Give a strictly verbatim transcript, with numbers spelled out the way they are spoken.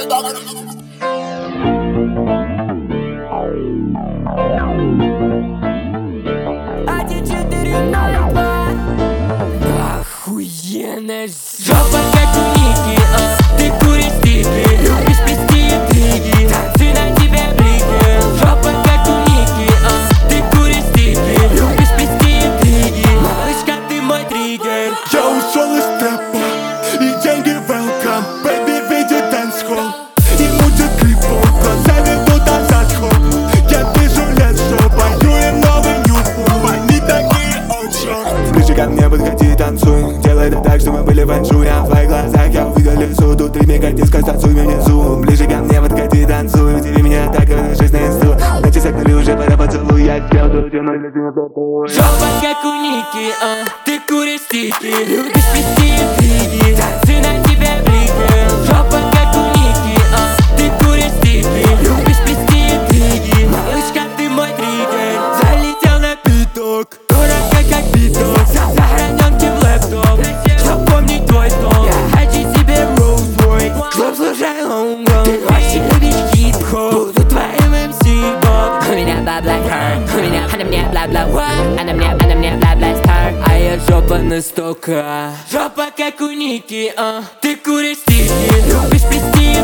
Один, четыре, ноль, два. Охуенная жопа, как у Ники, а. Ты куришь стики, любишь плести интриги, танцы на тебе блики. Жопа, как у Ники, а. Ты куришь стики, любишь плести интриги. Малышка, ты мой триггер. Я ушел из трэпа, и деньги welcome. Baby, видит дэнс-холл, и мутит клипов, глаза ведут назад хоп. Я вижу лет, что пою им новый нью-хоп. Они такие очень. Ближе ко мне подходи, танцуй. Делай это так, что мы были в Анжуе. В твоих глазах я увидел лицо. Тут три мегадиска, танцуй внизу. Ближе ко мне подходи, танцуй. Удиви меня так, как жизнь на инсту. На часах нули уже пора поцелуй. Я сделал тут ноль для тебя. Жопа, как у Ники, а. Ты куришь стики, любишь плести интриги, танцы на тебе блики. Жопа, как у Ники, а. Ты куришь стики, любишь плести интриги. Малышка, ты мой триггер. Залетел на биток, дорого как биток. Сохраненки в лэптоп, чтоб помнить твой тон. Я хочу себе Rolls-Royce, чтоб слушай лонгрон. Ты очень любишь хип-хоп, буду твоим эм си-боб. У меня бабла кар, у меня, она мне бла-бла-ва. Она мне, она мне бла-бла-стар. А я жопа настолько. Жопа как у Ники, а. Ты куришь стики, любишь плести